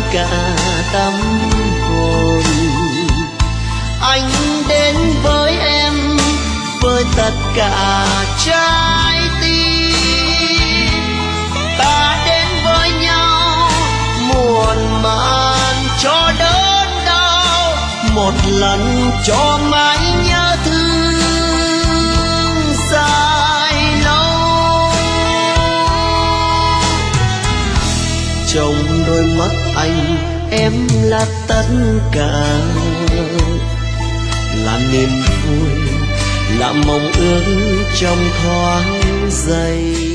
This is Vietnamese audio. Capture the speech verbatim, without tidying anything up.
cả tâm hồn. Anh đến với em với tất cả trái tim, ta đến với nhau muộn màn cho đớn đau, một lần cho mãi nhớ thương dài lâu. Trong đôi mắt anh em là tất cả, là niềm vui, là mong ước trong thoáng giây.